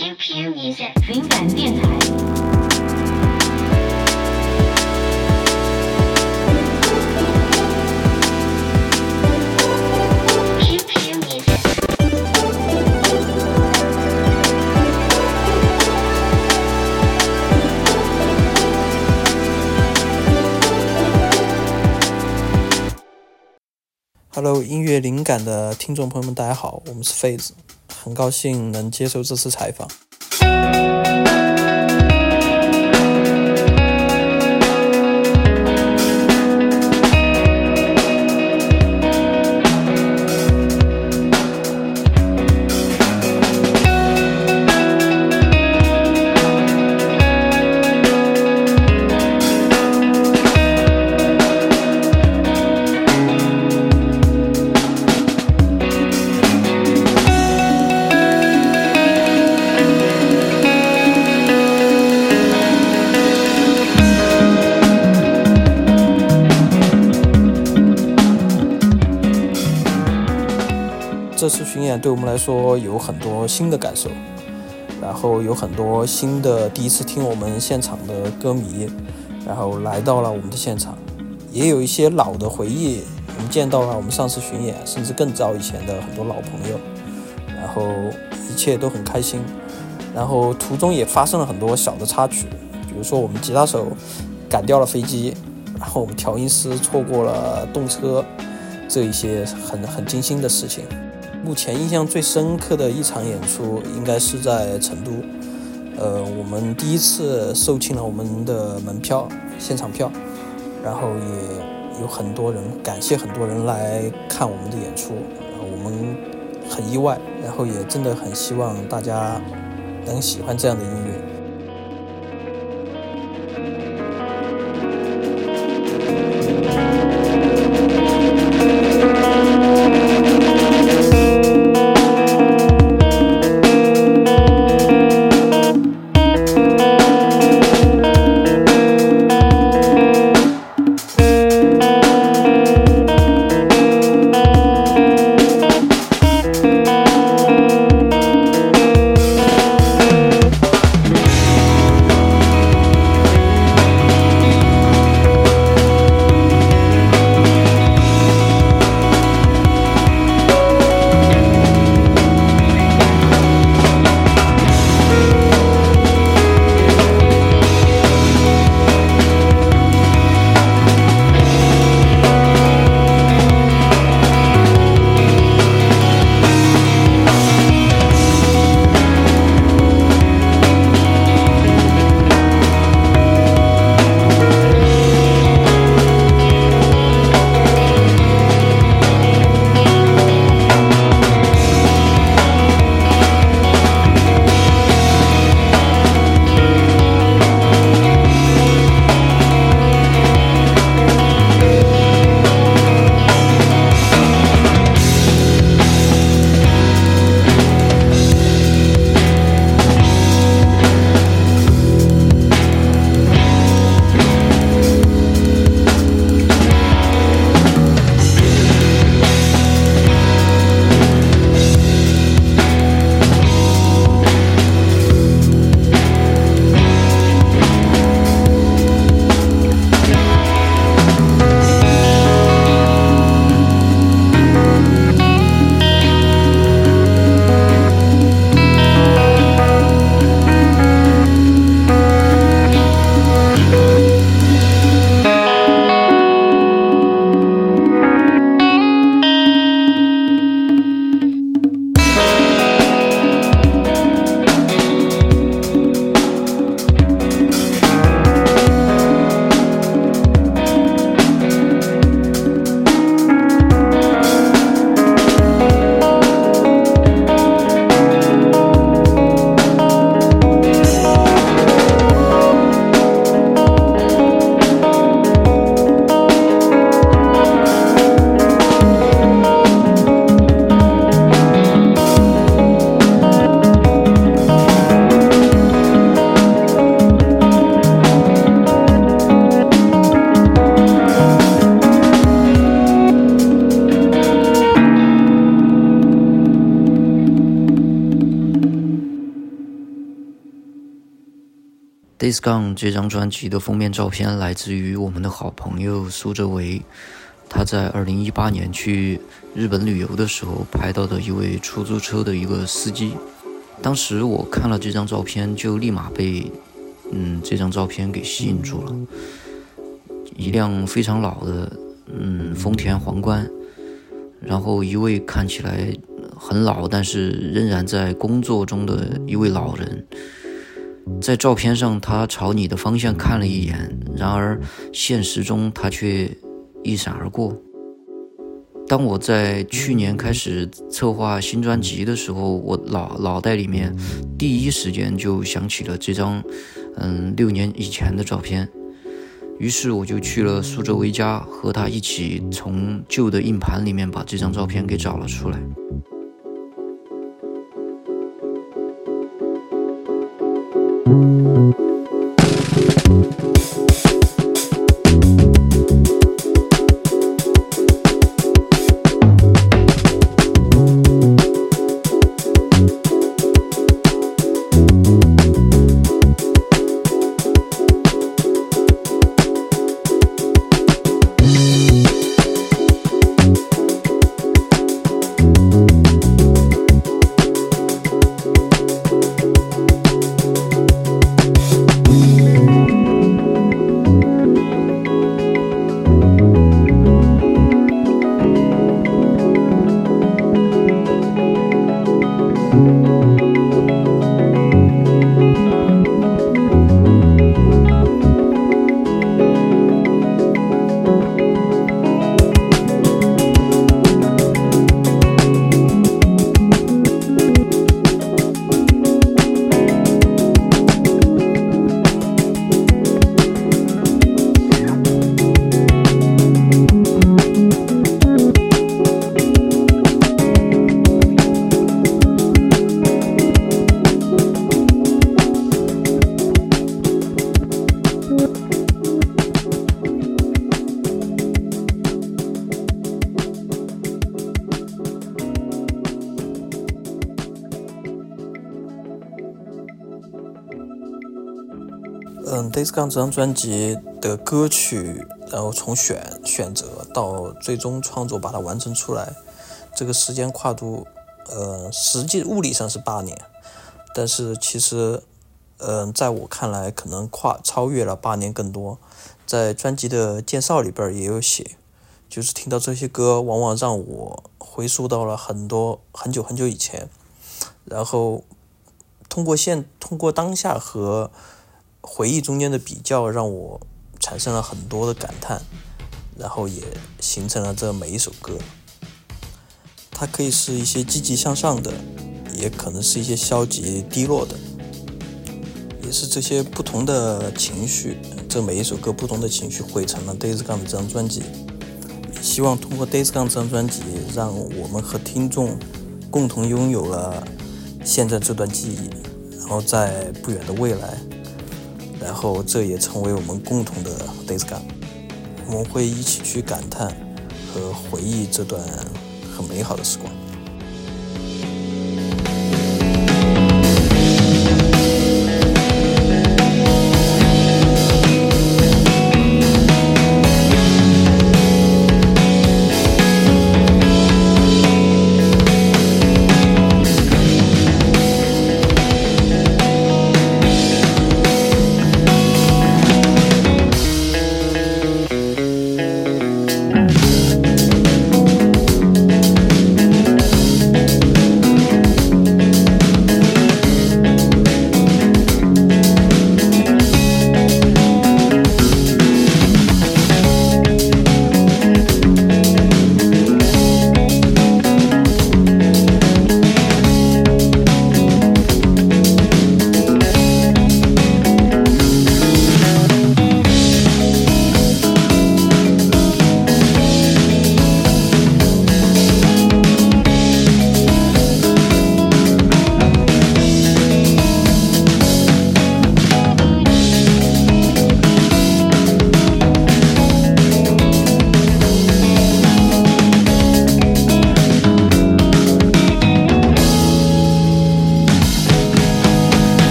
QQ Music 灵感电台。 Hello， 音乐灵感的听众朋友们，大家好，我们是痱子，很高兴能接受这次采访。这次巡演对我们来说有很多新的感受，然后有很多新的第一次听我们现场的歌迷，然后来到了我们的现场，也有一些老的回忆，我们见到了我们上次巡演甚至更早以前的很多老朋友，然后一切都很开心。然后途中也发生了很多小的插曲，比如说我们吉他手赶掉了飞机，然后我们调音师错过了动车，这一些很惊心的事情。目前印象最深刻的一场演出应该是在成都，我们第一次售罄了我们的门票，现场票，然后也有很多人，感谢很多人来看我们的演出，我们很意外，然后也真的很希望大家能喜欢这样的音乐。 Days Gone 这张专辑的封面照片来自于我们的好朋友苏哲维，他在2018年去日本旅游的时候拍到的一位出租车的一个司机。当时我看了这张照片，就立马被这张照片给吸引住了。一辆非常老的丰田皇冠，然后一位看起来很老但是仍然在工作中的一位老人。在照片上他朝你的方向看了一眼，然而现实中他却一闪而过。当我在去年开始策划新专辑的时候，我脑袋里面第一时间就想起了这张6年以前的照片，于是我就去了苏哲维家，和他一起从旧的硬盘里面把这张照片给找了出来。 Days Gone 这张专辑的歌曲，然后从选择到最终创作把它完成出来，这个时间跨度，实际物理上是8年，但是其实，在我看来可能超越了8年更多。在专辑的介绍里边也有写，就是听到这些歌，往往让我回溯到了很久很久以前，然后通过当下和回忆中间的比较，让我产生了很多的感叹，然后也形成了这每一首歌。它可以是一些积极向上的，也可能是一些消极低落的，也是这些不同的情绪，这每一首歌不同的情绪汇成了 Days Gone 这张专辑。也希望通过 Days Gone 这张专辑，让我们和听众共同拥有了现在这段记忆，然后在不远的未来，然后这也成为我们共同的 Days Gone， 我们会一起去感叹和回忆这段很美好的时光。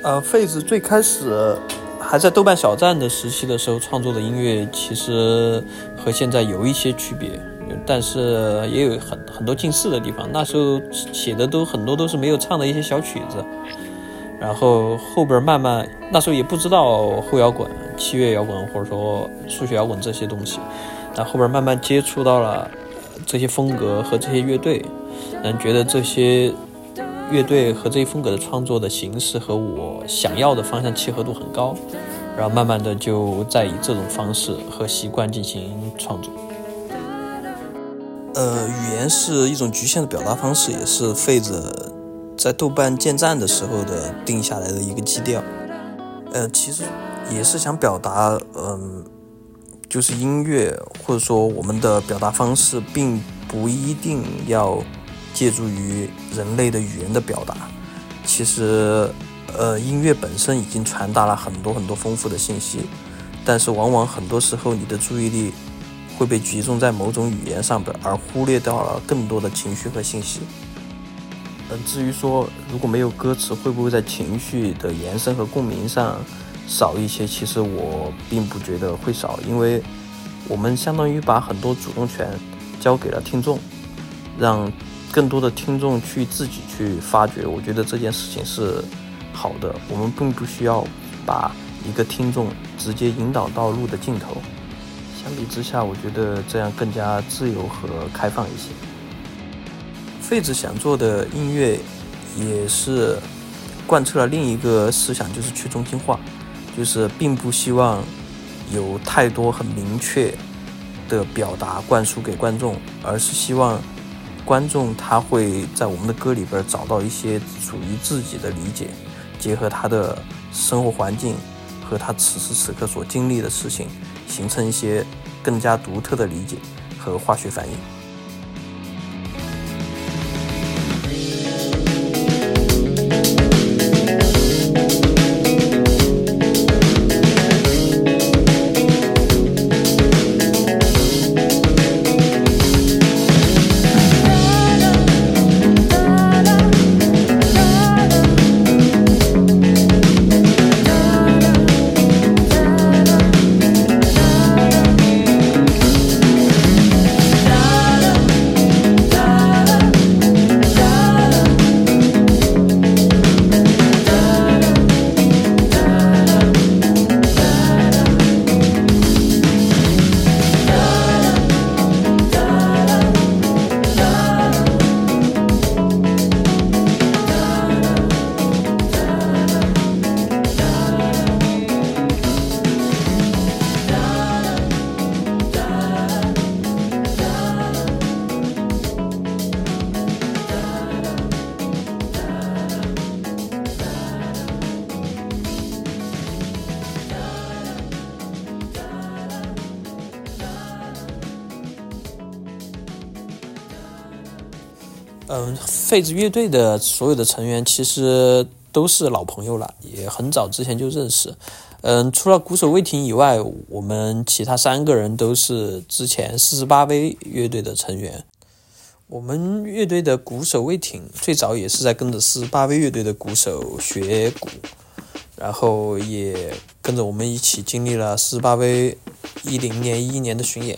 费子最开始还在豆瓣小站的时期的时候创作的音乐，其实和现在有一些区别，但是也有很多近似的地方。那时候写的很多都是没有唱的一些小曲子，然后后边慢慢，那时候也不知道后摇滚、器乐摇滚或者说数学摇滚这些东西，但后边慢慢接触到了这些风格和这些乐队，觉得这些乐队和这一风格的创作的形式和我想要的方向契合度很高，然后慢慢的就在以这种方式和习惯进行创作。语言是一种局限的表达方式，也是费子在豆瓣建站的时候的定下来的一个基调。其实也是想表达，就是音乐或者说我们的表达方式并不一定要借助于人类的语言的表达，其实音乐本身已经传达了很多丰富的信息，但是往往很多时候你的注意力会被集中在某种语言上边，而忽略掉了更多的情绪和信息。至于说如果没有歌词会不会在情绪的延伸和共鸣上少一些，其实我并不觉得会少，因为我们相当于把很多主动权交给了听众，让更多的听众自己去发掘，我觉得这件事情是好的。我们并不需要把一个听众直接引导到路的尽头，相比之下我觉得这样更加自由和开放一些。费子想做的音乐也是贯彻了另一个思想，就是去中心化，就是并不希望有太多很明确的表达灌输给观众，而是希望观众他会在我们的歌里边找到一些属于自己的理解，结合他的生活环境和他此时此刻所经历的事情，形成一些更加独特的理解和化学反应。费子乐队的所有的成员其实都是老朋友了，也很早之前就认识。除了鼓手魏婷以外，我们其他3个人都是之前48V乐队的成员。我们乐队的鼓手魏婷最早也是在跟着48V乐队的鼓手学鼓，然后也跟着我们一起经历了48V 10年、11年的巡演。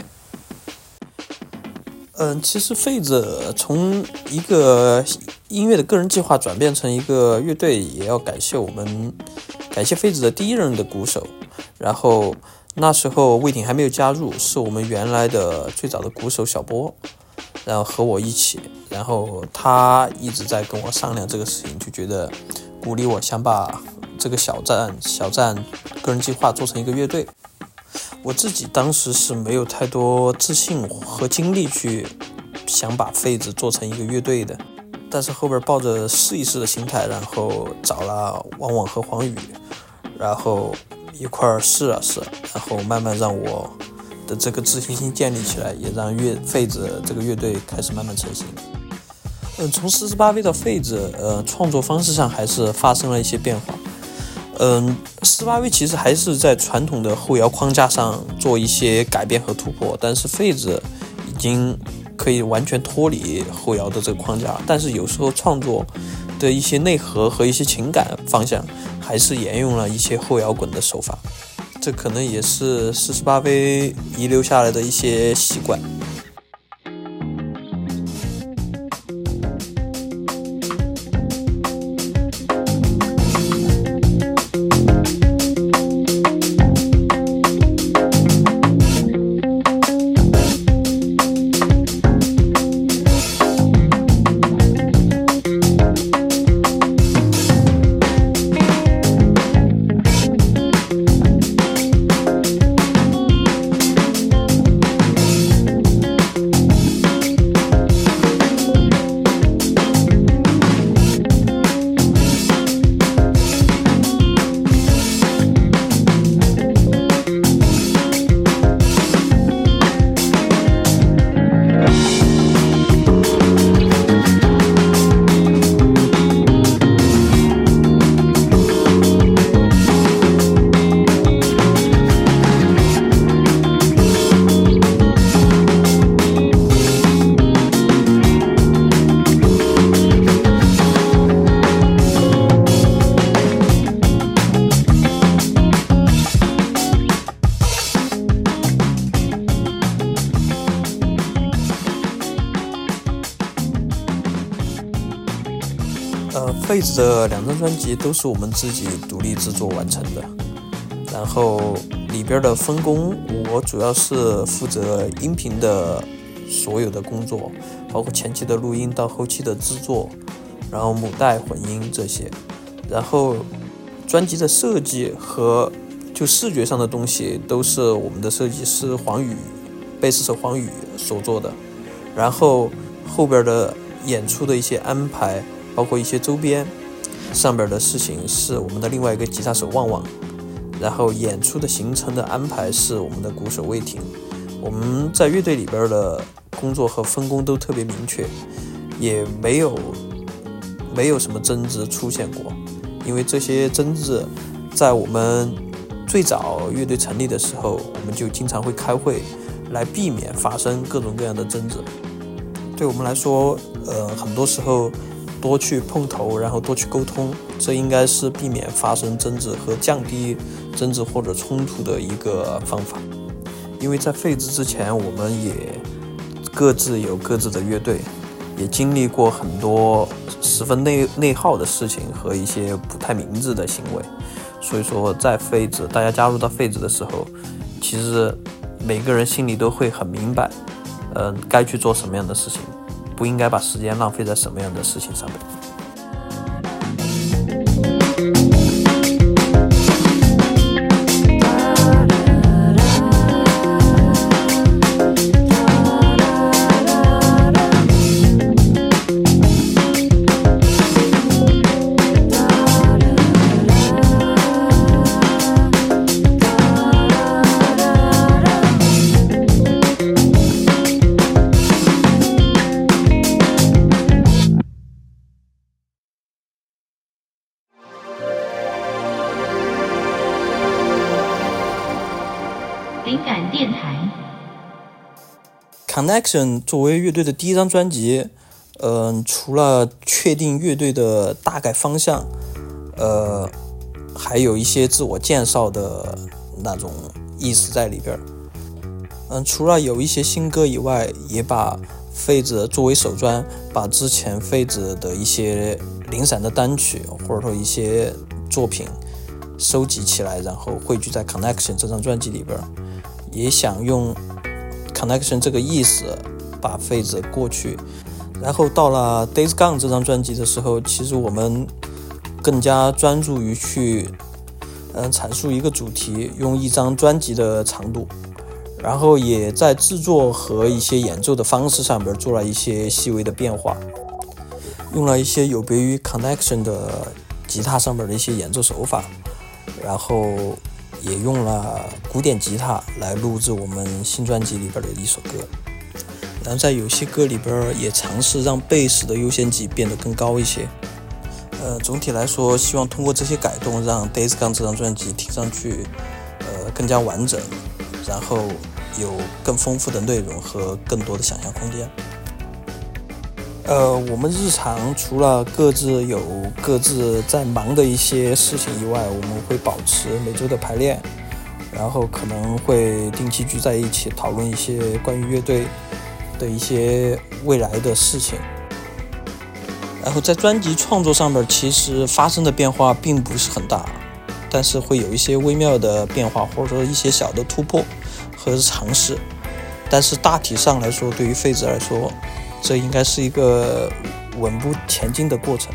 其实费子从一个音乐的个人计划转变成一个乐队，也要感谢费子的第一任的鼓手。然后那时候魏婷还没有加入，是我们原来的最早的鼓手小波，然后和我一起，然后他一直在跟我商量这个事情，就觉得鼓励我想把这个小站个人计划做成一个乐队。我自己当时是没有太多自信和精力去想把费子做成一个乐队的，但是后边抱着试一试的心态，然后找了王往和黄宇，然后一块试了试，然后慢慢让我的这个自信心建立起来，也让费子这个乐队开始慢慢成型。从48V 到费子，创作方式上还是发生了一些变化。48V 其实还是在传统的后摇框架上做一些改变和突破，但是费子已经可以完全脱离后摇的这个框架，但是有时候创作的一些内核和一些情感方向还是沿用了一些后摇滚的手法，这可能也是48V遗留下来的一些习惯。费子的2张专辑都是我们自己独立制作完成的，然后里边的分工，我主要是负责音频的所有的工作，包括前期的录音到后期的制作，然后母带混音这些，然后专辑的设计和就视觉上的东西都是我们的设计师黄宇，贝斯手黄宇所做的，然后后边的演出的一些安排，包括一些周边上边的事情是我们的另外一个吉他手旺旺，然后演出的行程的安排是我们的鼓手魏婷。我们在乐队里边的工作和分工都特别明确，也没有什么争执出现过，因为这些争执在我们最早乐队成立的时候，我们就经常会开会来避免发生各种各样的争执。对我们来说，很多时候多去碰头，然后多去沟通，这应该是避免发生争执和降低争执或者冲突的一个方法。因为在费子之前，我们也各自有各自的乐队，也经历过很多十分内耗的事情和一些不太明智的行为，所以说在费子大家加入到费子的时候，其实每个人心里都会很明白，该去做什么样的事情，不应该把时间浪费在什么样的事情上面。 灵感电台 Connection 作为乐队的第一张专辑，除了确定乐队的大概方向，还有一些自我介绍的那种意思在里边。除了有一些新歌以外，也把费子作为首专，把之前费子的一些零散的单曲或者说一些作品收集起来，然后汇聚在 Connection 这张专辑里边，也想用 Connection 这个意思把费子过去。然后到了 Days Gone 这张专辑的时候，其实我们更加专注于去阐述一个主题，用一张专辑的长度，然后也在制作和一些演奏的方式上边做了一些细微的变化，用了一些有别于 Connection 的吉他上边的一些演奏手法，然后也用了古典吉他来录制我们新专辑里边的一首歌。然后在有些歌里边也尝试让贝斯的优先级变得更高一些。总体来说，希望通过这些改动，让 Days Gone 这张专辑听上去更加完整，然后有更丰富的内容和更多的想象空间。 我们日常除了各自有各自在忙的一些事情以外，我们会保持每周的排练，然后可能会定期聚在一起讨论一些关于乐队的一些未来的事情。然后在专辑创作上面，其实发生的变化并不是很大，但是会有一些微妙的变化，或者说一些小的突破和尝试。但是大体上来说，对于废纸来说，这应该是一个稳步前进的过程。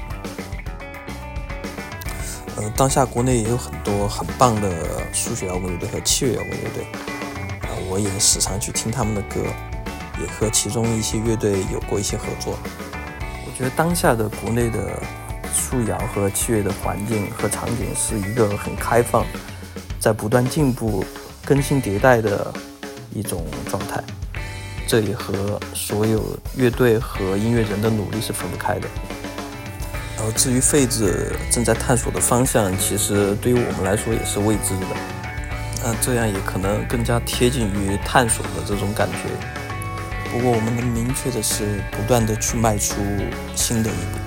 当下国内也有很多很棒的数学摇滚乐队和器乐摇滚乐队，我也时常去听他们的歌，也和其中一些乐队有过一些合作。我觉得当下的国内的数摇和器乐的环境和场景是一个很开放，在不断进步、更新迭代的一种状态。这也和所有乐队和音乐人的努力是分不开的。然后至于废纸正在探索的方向，其实对于我们来说也是未知的。这样也可能更加贴近于探索的这种感觉。不过我们能明确的是，不断的去迈出新的一步。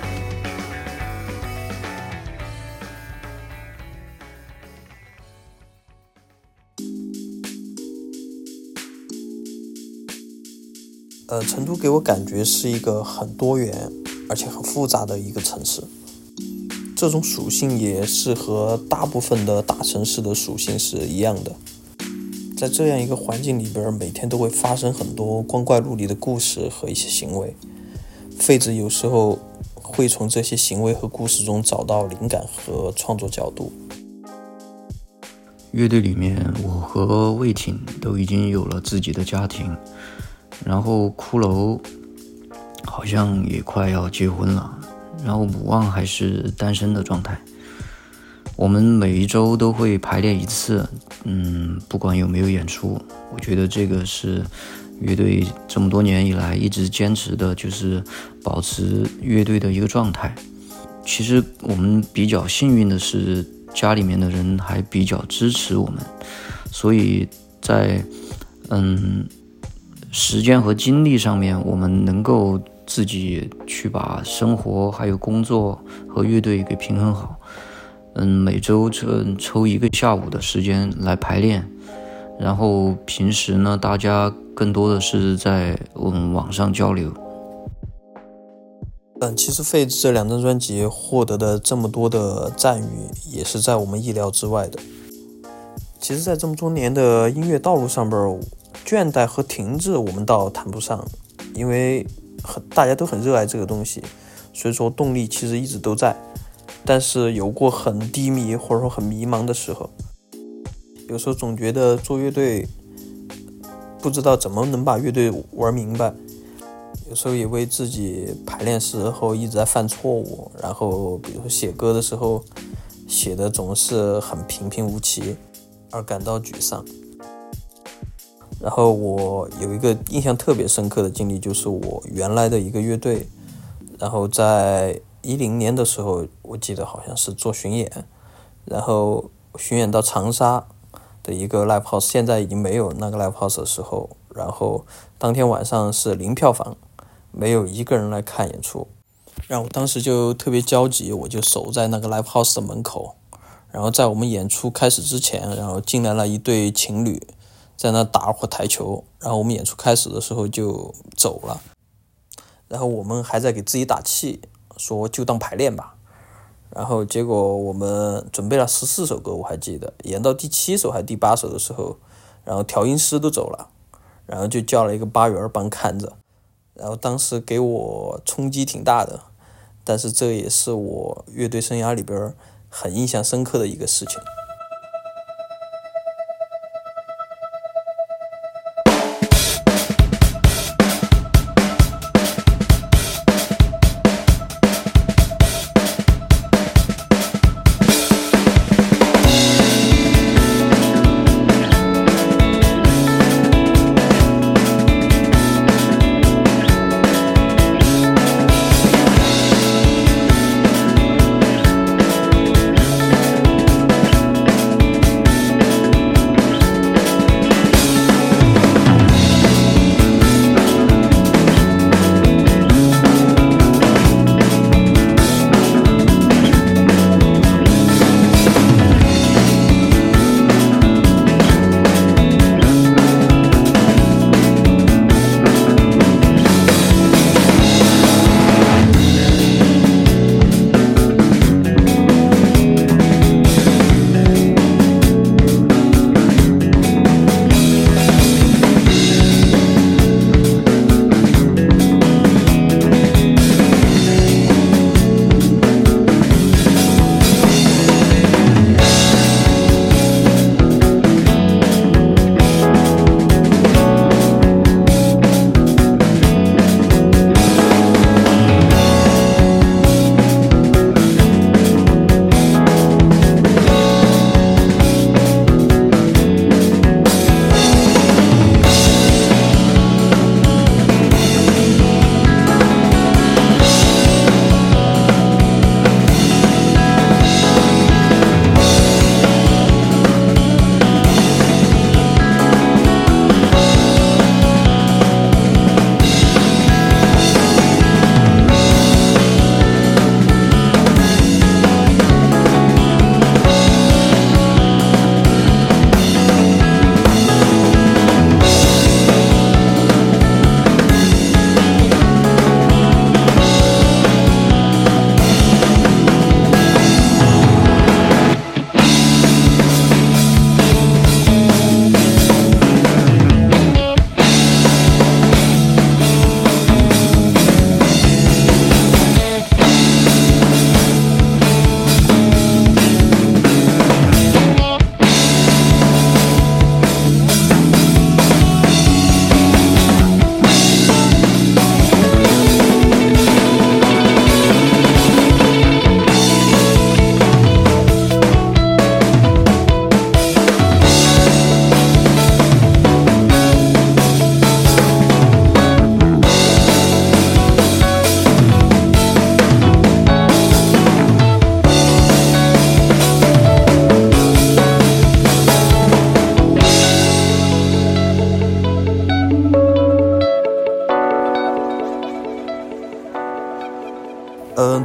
成都给我感觉是一个很多元而且很复杂的一个城市，这种属性也是和大部分的大城市的属性是一样的。在这样一个环境里边，每天都会发生很多光怪陆离的故事和一些行为。废纸有时候会从这些行为和故事中找到灵感和创作角度。 乐队里面，我和魏挺都已经有了自己的家庭，然后骷髅好像也快要结婚了，然后母旺还是单身的状态。我们每一周都会排练一次，不管有没有演出，我觉得这个是乐队这么多年以来一直坚持的，就是保持乐队的一个状态。其实我们比较幸运的是，家里面的人还比较支持我们，所以在时间和精力上面，我们能够自己去把生活还有工作和乐队给平衡好。每周抽一个下午的时间来排练，然后平时呢，大家更多的是在网上交流。 其实废纸这两张专辑获得的这么多的赞誉，也是在我们意料之外的。其实在这么多年的音乐道路上边，倦怠和停滞我们倒谈不上，因为大家都很热爱这个东西，所以说动力其实一直都在。但是有过很低迷或者说很迷茫的时候，有时候总觉得做乐队不知道怎么能把乐队玩明白，有时候也为自己排练时候一直在犯错误，然后比如说写歌的时候写的总是很平平无奇而感到沮丧。然后我有一个印象特别深刻的经历，就是我原来的一个乐队，然后在2010年的时候，我记得好像是做巡演，然后巡演到长沙的一个 live house， 现在已经没有那个 live house 的时候，然后当天晚上是零票房，没有一个人来看演出，然后我当时就特别焦急，我就守在那个 live house 的门口，然后在我们演出开始之前，然后进来了一对情侣在那打会台球，然后我们演出开始的时候就走了，然后我们还在给自己打气，说就当排练吧。然后结果我们准备了14首歌，我还记得演到第7首还是第8首的时候，然后调音师都走了，然后就叫了一个8元帮看着，然后当时给我冲击挺大的，但是这也是我乐队生涯里边很印象深刻的一个事情。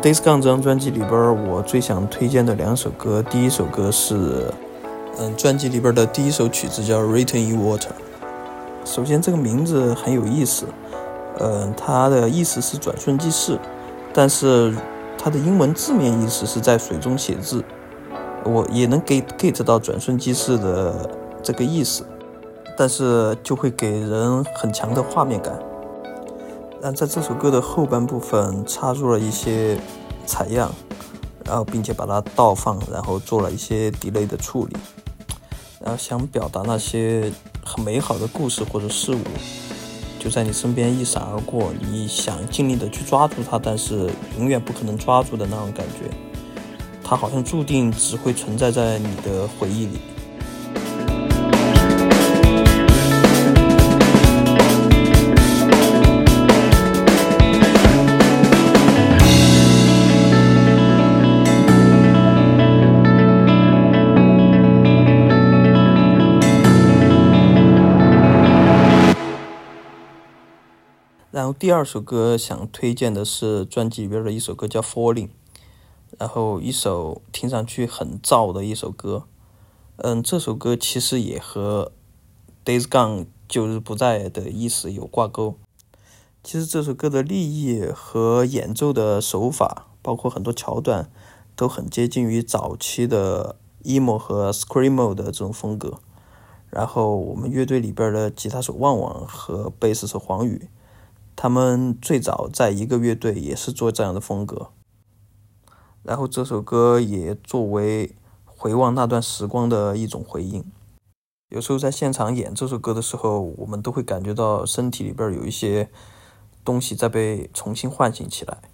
Days Gone 这张专辑里边，我最想推荐的2首歌，第一首歌是专辑里边的第一首曲子叫 Written in Water。 首先这个名字很有意思，它的意思是转瞬即逝，但是它的英文字面意思是在水中写字，我也能 get 到转瞬即逝的这个意思，但是就会给人很强的画面感。但在这首歌的后半部分插入了一些采样，然后并且把它倒放，然后做了一些 delay 的处理，然后想表达那些很美好的故事或者事物就在你身边一闪而过，你想尽力的去抓住它，但是永远不可能抓住的那种感觉，它好像注定只会存在在你的回忆里。然后第二首歌想推荐的是专辑里边的一首歌叫 Falling， 然后一首听上去很燥的一首歌。这首歌其实也和 Days Gone 旧日不在的意思有挂钩。其实这首歌的立意和演奏的手法，包括很多桥段都很接近于早期的 emo 和 screamo 的这种风格。然后我们乐队里边的吉他手旺旺和贝斯手黄宇，他们最早在一个乐队也是做这样的风格。然后这首歌也作为回望那段时光的一种回应。有时候在现场演这首歌的时候，我们都会感觉到身体里边有一些东西在被重新唤醒起来。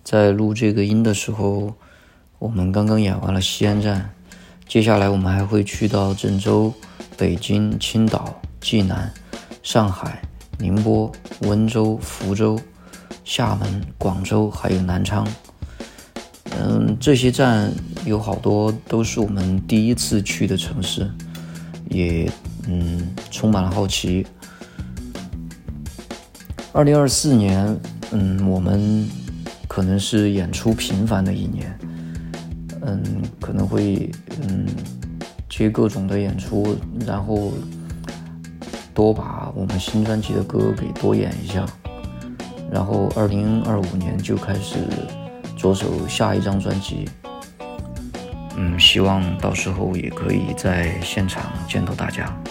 在录这个音的时候，我们刚刚演完了西安站，接下来我们还会去到郑州、北京、青岛、济南、上海、宁波、温州、福州、厦门、广州还有南昌。这些站有好多都是我们第一次去的城市，也充满了好奇。2024年，我们可能是演出频繁的一年，可能会接各种的演出，然后多把我们新专辑的歌给多演一下，然后2025年就开始着手下一张专辑。希望到时候也可以在现场见到大家。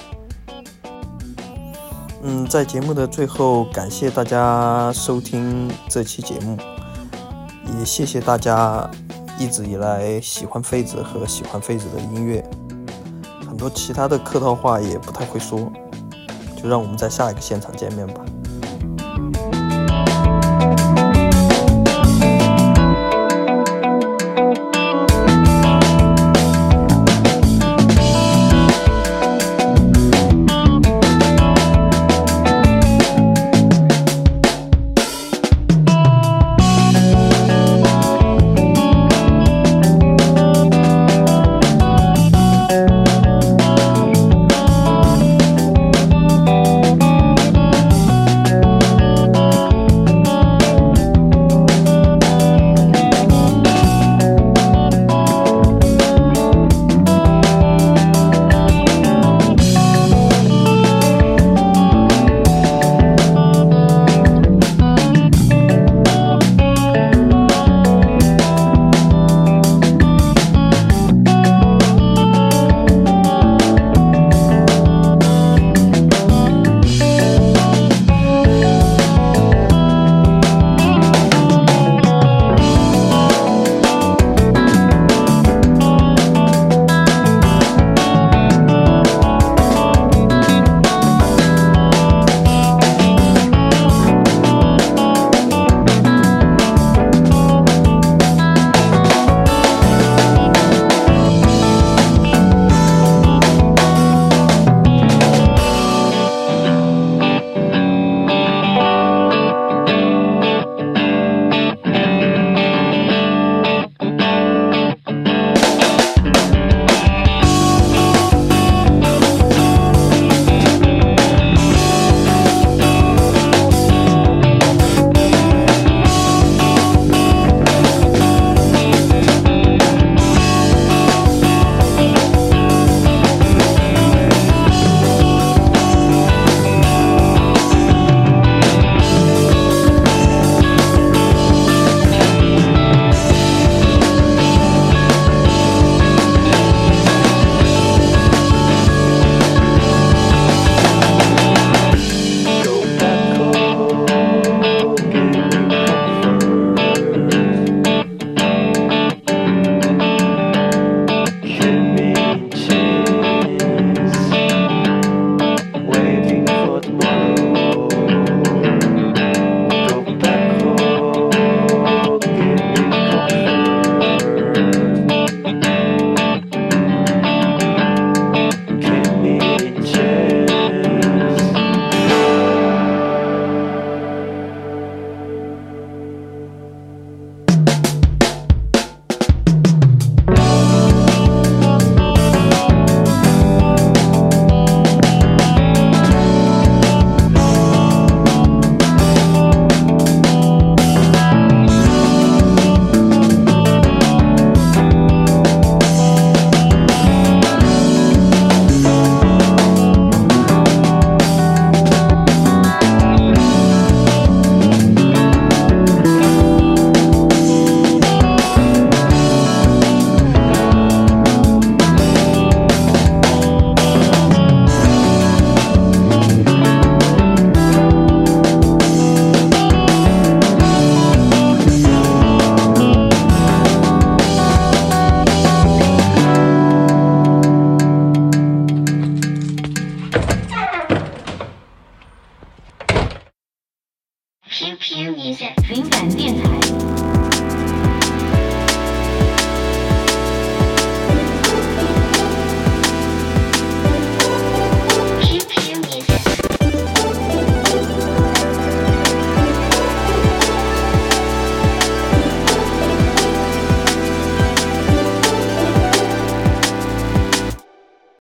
在节目的最后，感谢大家收听这期节目，也谢谢大家一直以来喜欢痱子和喜欢痱子的音乐。很多其他的客套话也不太会说，就让我们在下一个现场见面吧。 Music 灵感电台。